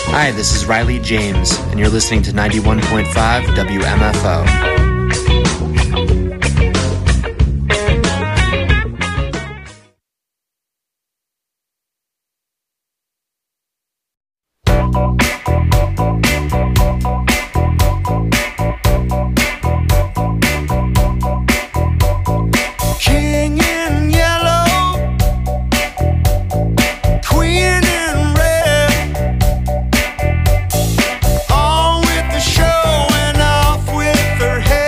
Hi, this is Riley James, and you're listening to 91.5 WMFO. All with the show and off with her head.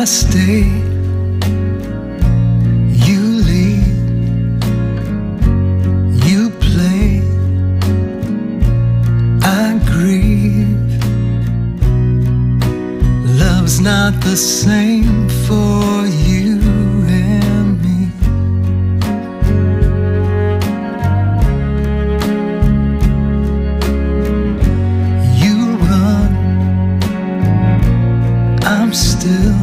stay, you lead, you play, I grieve. Love's not the same for you and me. You run, I'm still.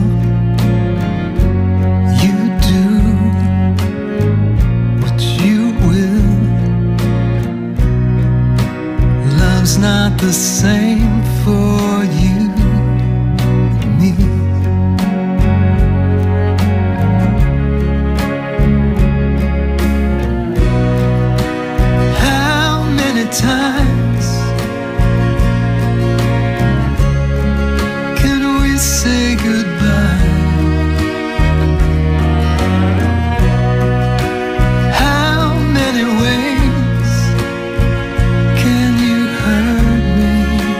You do what you will. Love's not the same for you and me. How many times can we say goodbye? How many ways can you hurt me?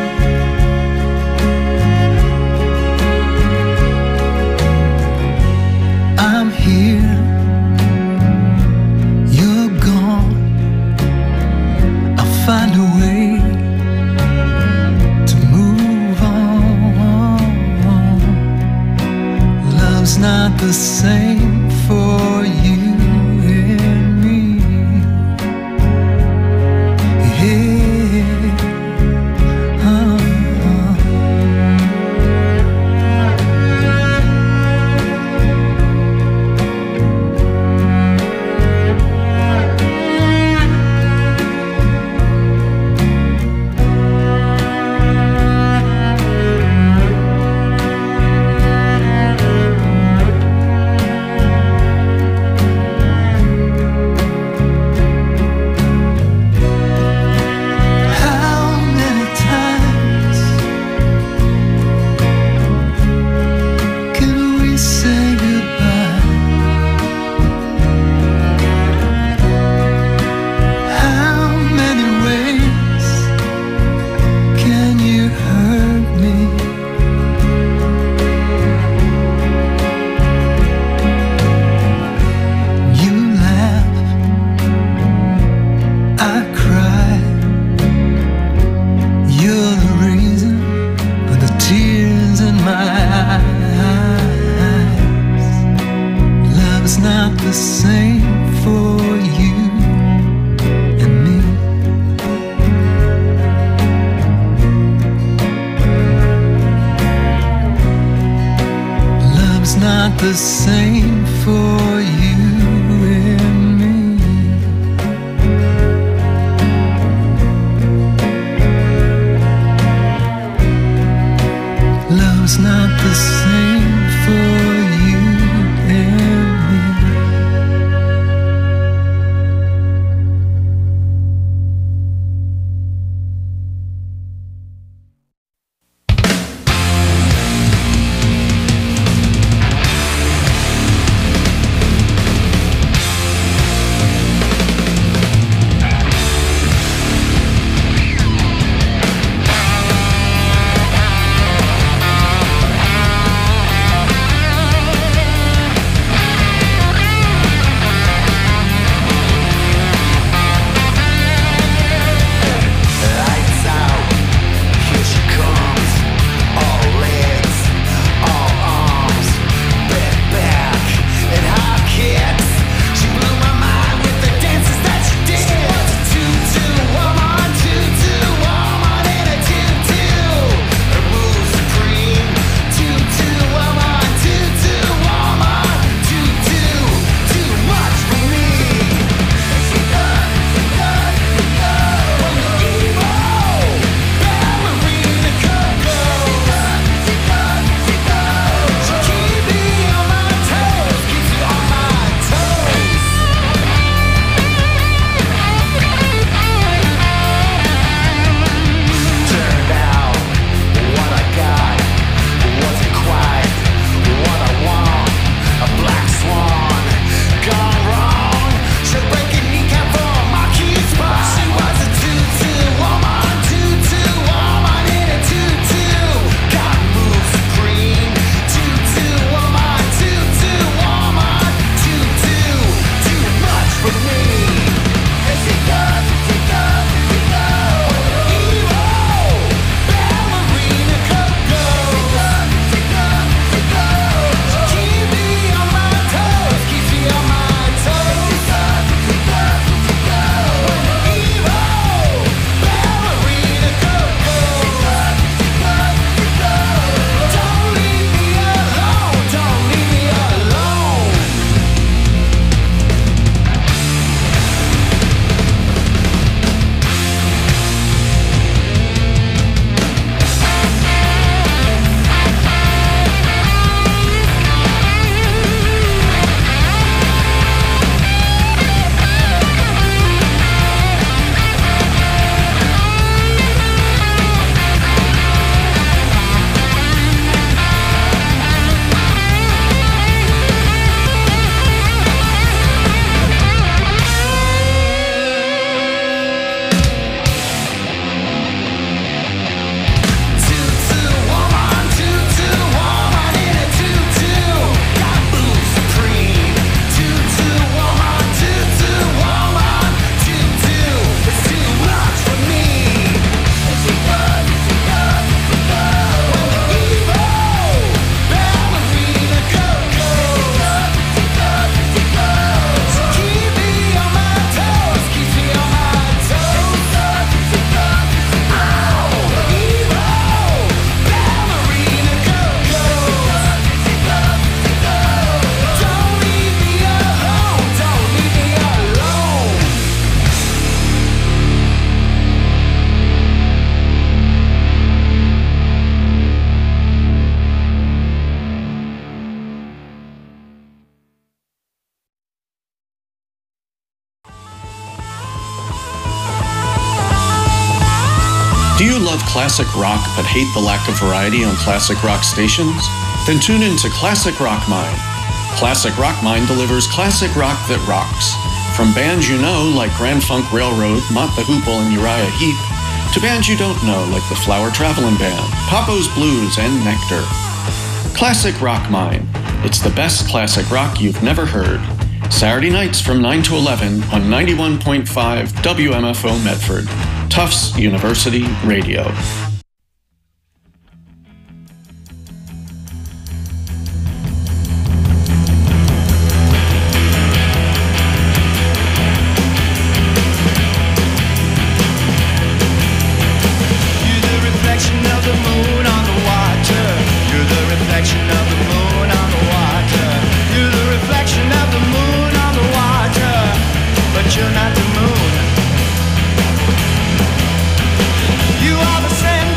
I'm here, you're gone. I'll find a way to move on. Love's not the same for you and me. Yeah. How many times can we say goodbye? How many ways can you hurt me? You laugh, I cry. You're the reason for the tears in my eyes. Love's not the same for you and me. Love's not the same for you and me. Love's not the same for you and me. Do you love classic rock but hate the lack of variety on classic rock stations? Then tune in to Classic Rock Mine. Classic Rock Mine delivers classic rock that rocks. From bands you know like Grand Funk Railroad, Mott the Hoople, and Uriah Heep, to bands you don't know like the Flower Traveling Band, Papo's Blues, and Nectar. Classic Rock Mine. It's the best classic rock you've never heard. Saturday nights from 9 to 11 on 91.5 WMFO Medford, Tufts University Radio. You're not the moon. You are the same.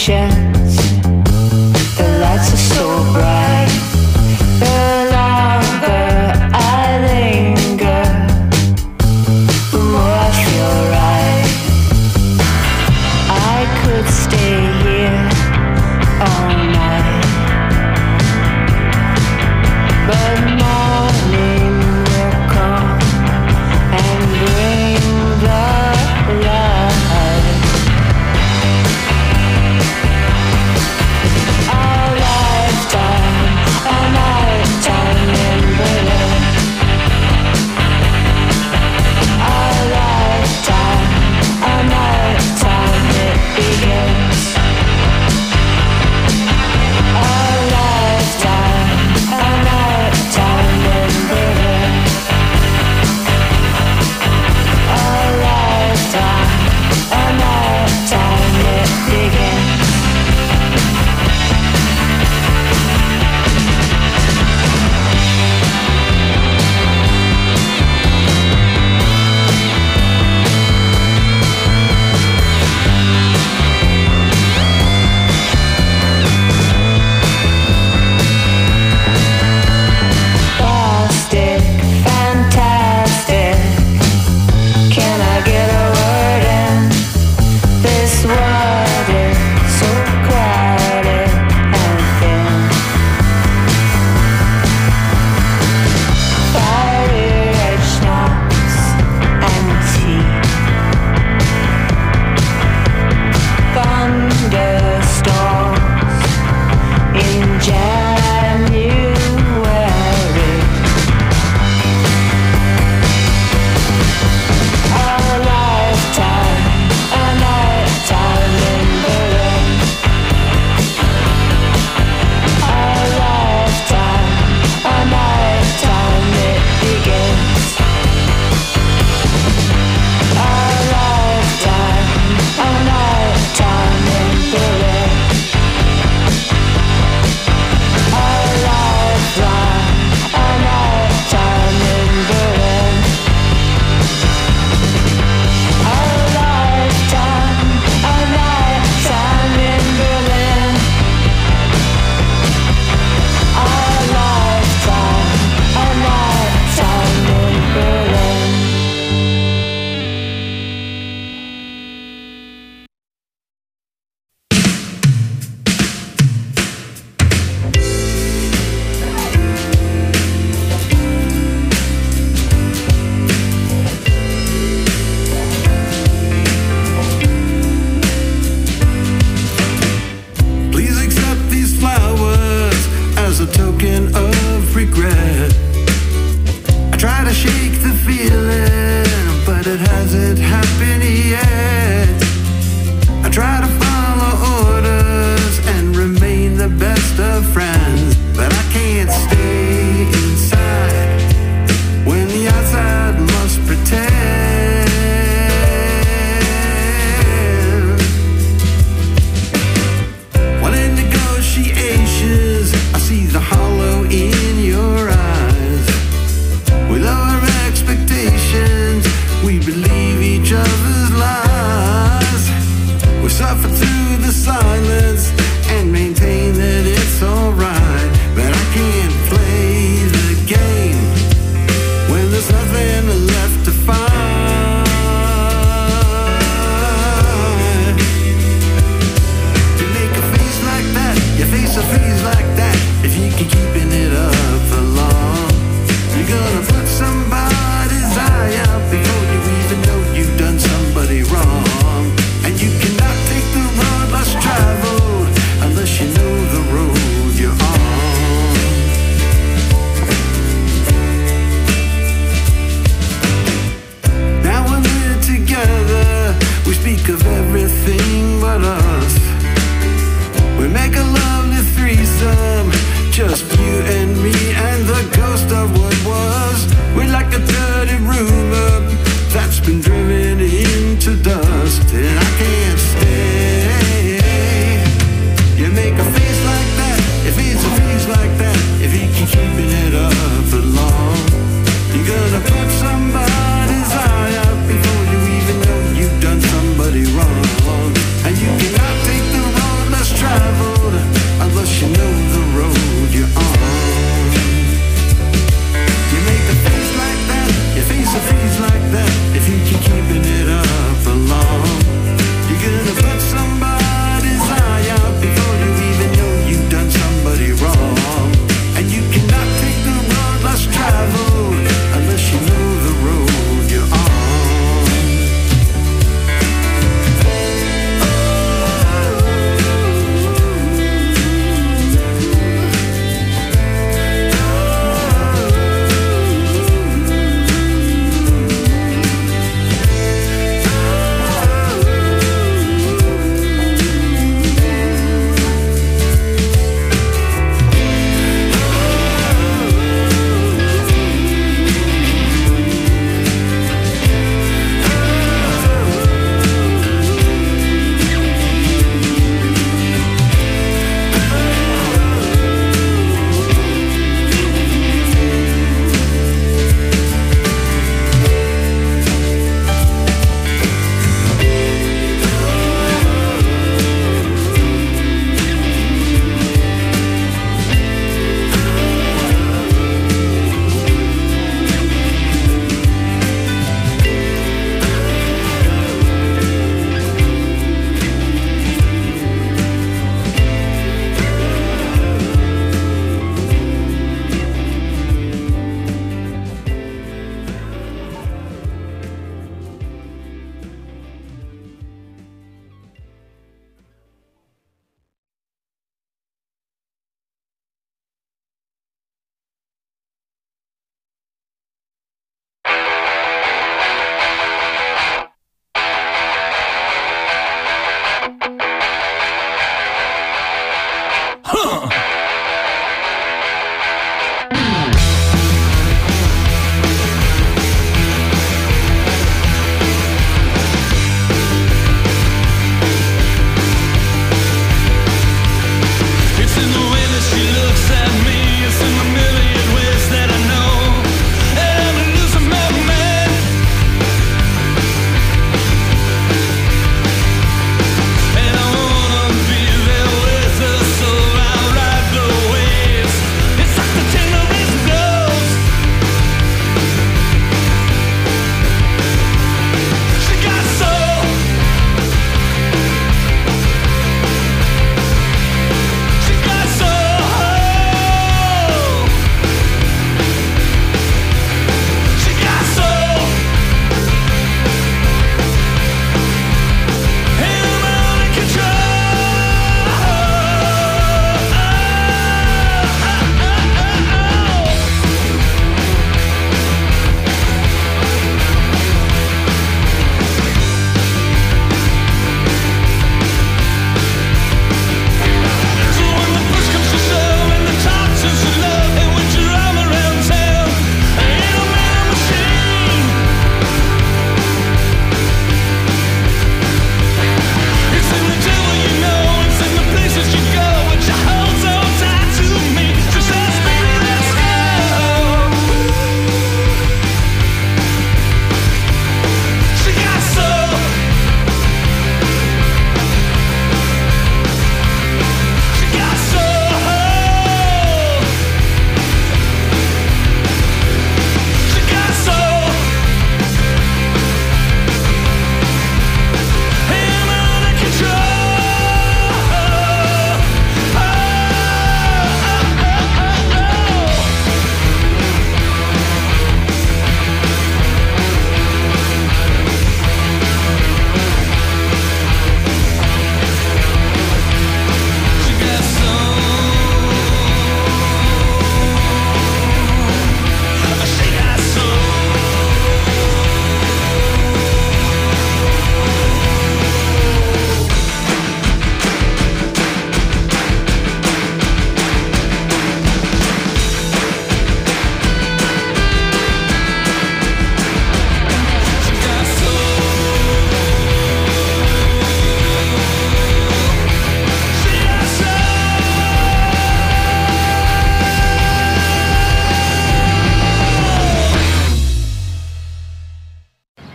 patience. The lights are so bright. The longer I linger, the more I feel right. I could stay here all night, but morning will come and bring the light.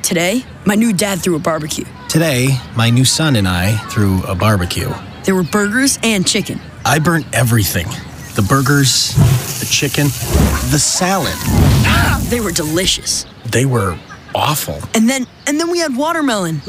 Today, my new dad threw a barbecue. Today, my new son and I threw a barbecue. There were burgers and chicken. I burnt everything. The burgers, the chicken, the salad. They were delicious. They were awful. And then we had watermelon.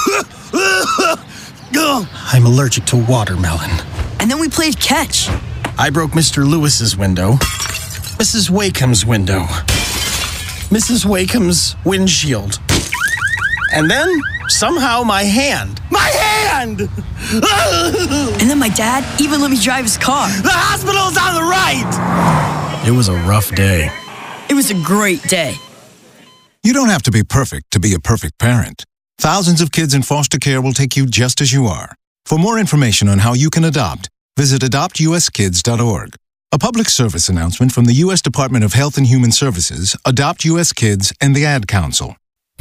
I'm allergic to watermelon. And then we played catch. I broke Mr. Lewis's window, Mrs. Wakeham's window, Mrs. Wakeham's windshield. And then, somehow, my hand. My hand! And then my dad even let me drive his car. The hospital's on the right! It was a rough day. It was a great day. You don't have to be perfect to be a perfect parent. Thousands of kids in foster care will take you just as you are. For more information on how you can adopt, visit adoptuskids.org. A public service announcement from the U.S. Department of Health and Human Services, Adopt U.S. Kids, and the Ad Council.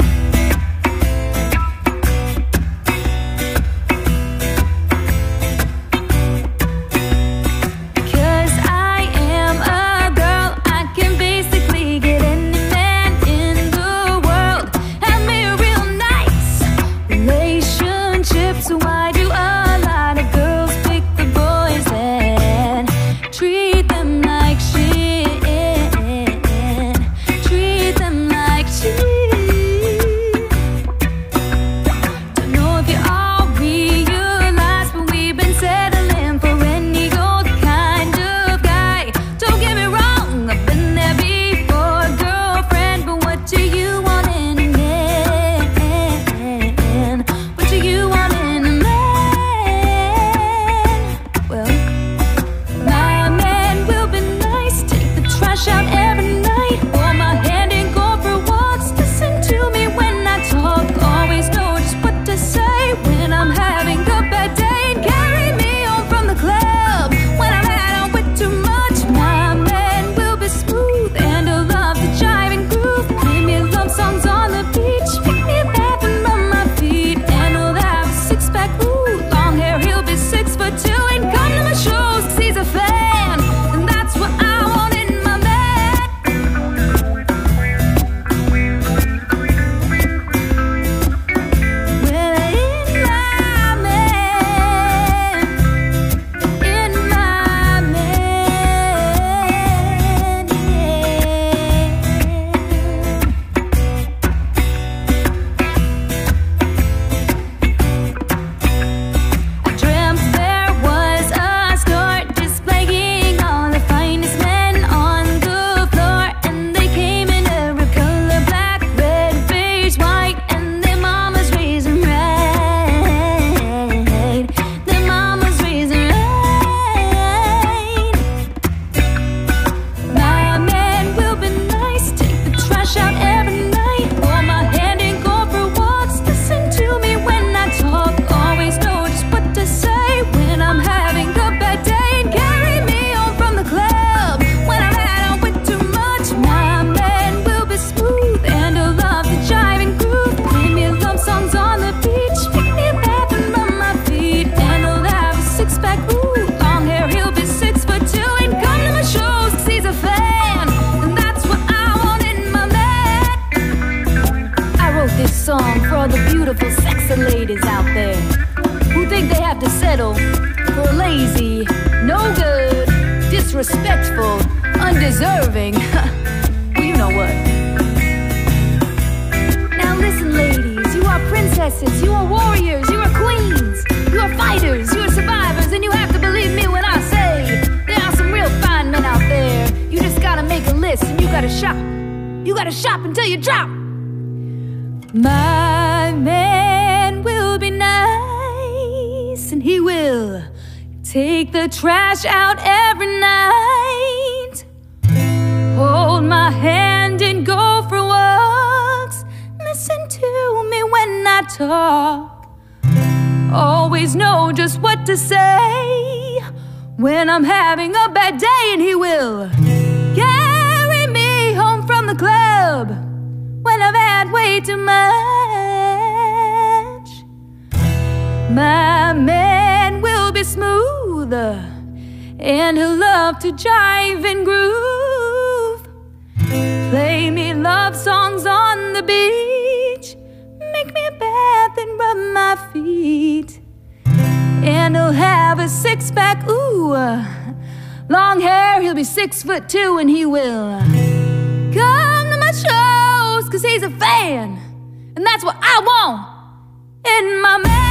ladies out there who think they have to settle for a lazy, no good, disrespectful, undeserving. Well, you know what? Now listen, ladies, you are princesses, you are warriors, you are queens, you are fighters, you are survivors, and you have to believe me when I say there are some real fine men out there. You just gotta make a list and you gotta shop. You gotta shop until you drop. My man will be nice, and he will take the trash out every night, hold my hand and go for walks, listen to me when I talk, always know just what to say when I'm having a bad day, and he will carry me home from the club when I've had way too much. My man will be smooth, and he'll love to jive and groove, play me love songs on the beach, my feet. And he'll have a six-pack, ooh, long hair, he'll be 6'2", and he will come to my shows, 'cause he's a fan, and that's what I want in my man.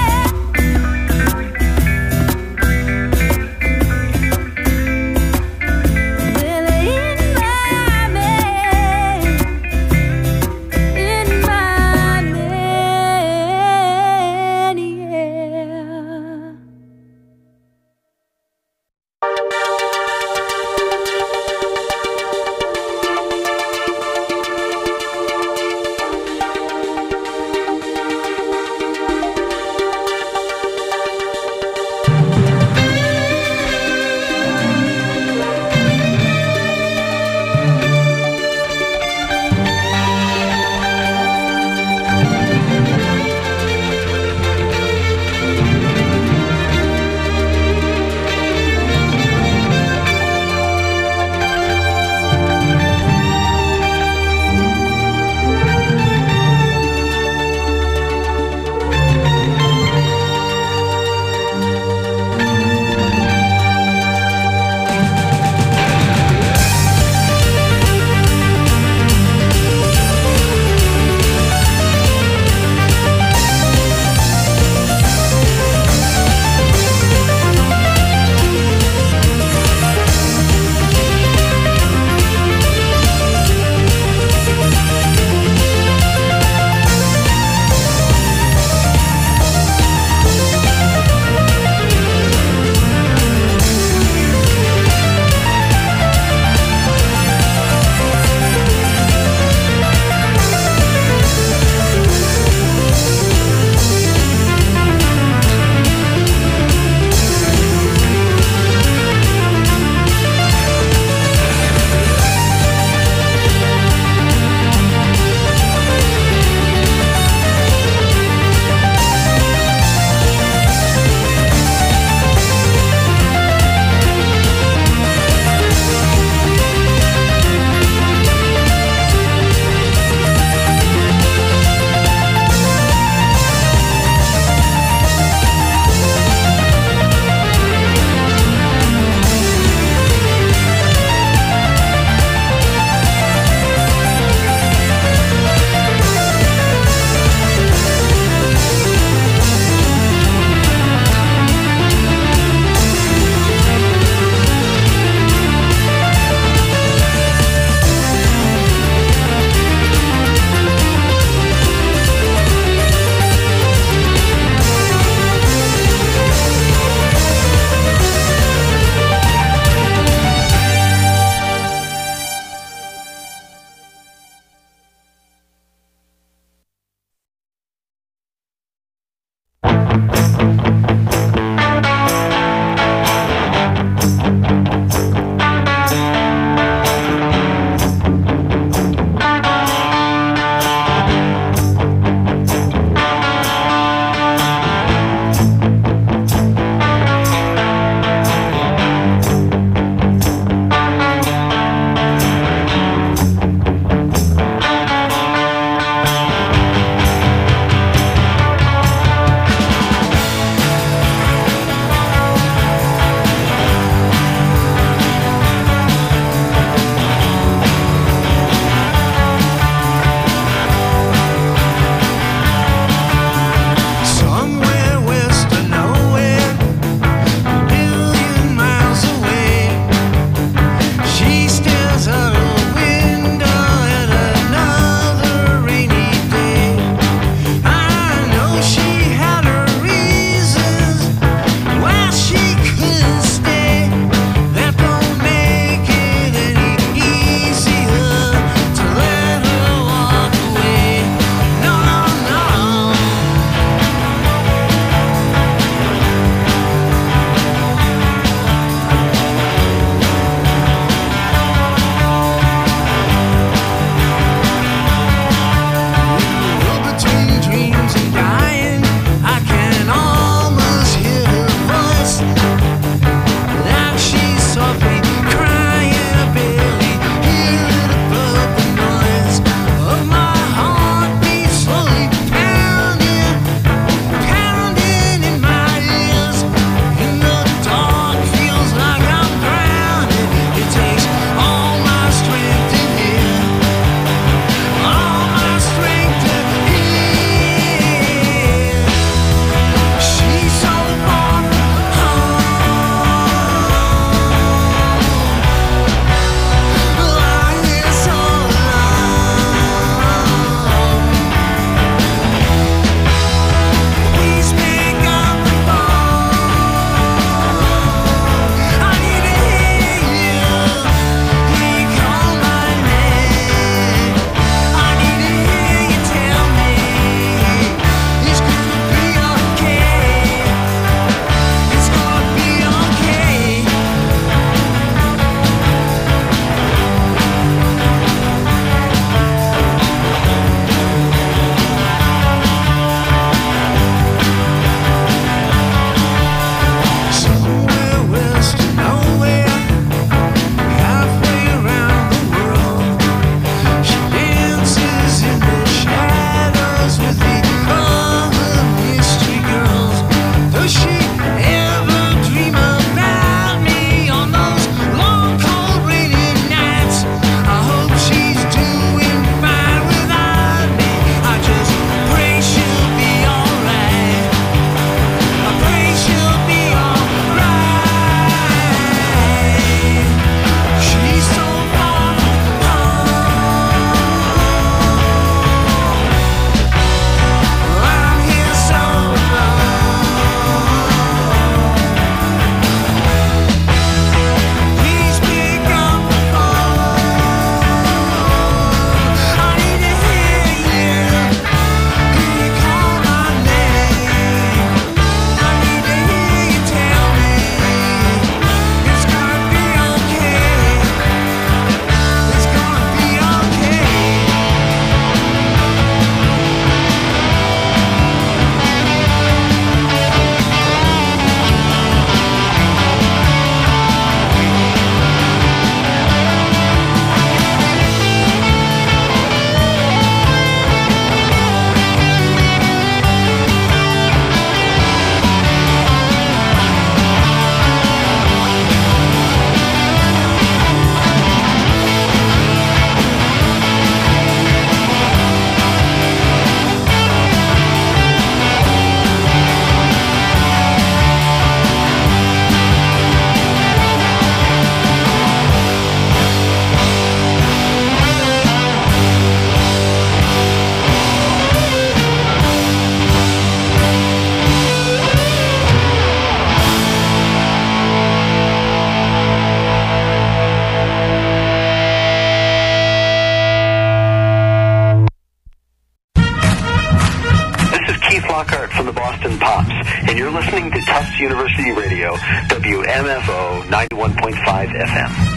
listening to Tufts University Radio, WMFO 91.5 FM.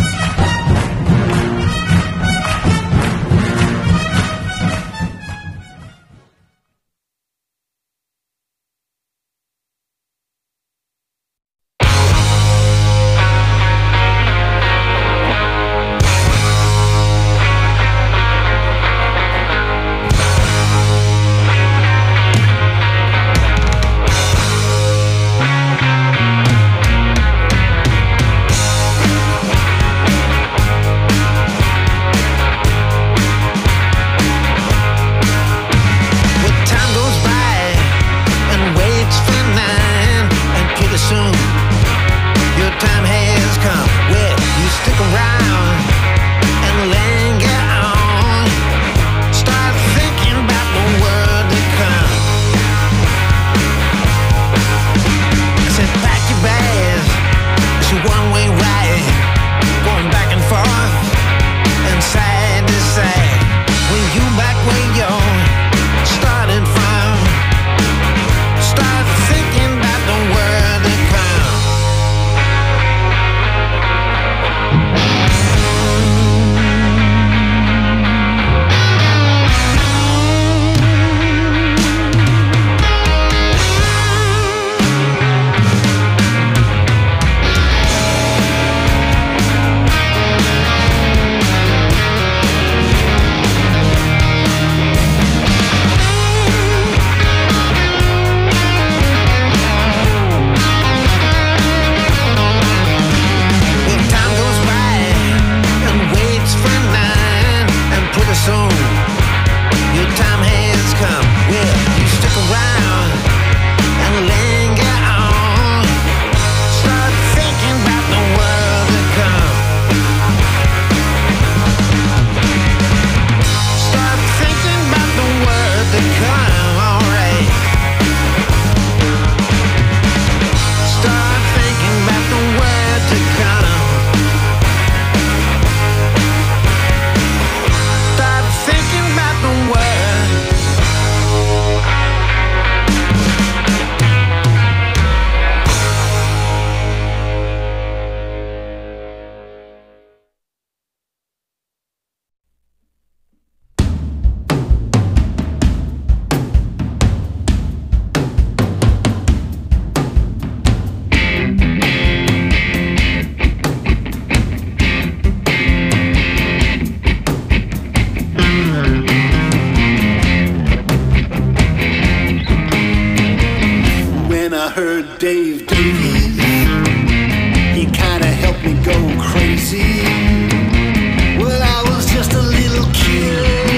Dave Davies, he kinda helped me go crazy. Well, I was just a little kid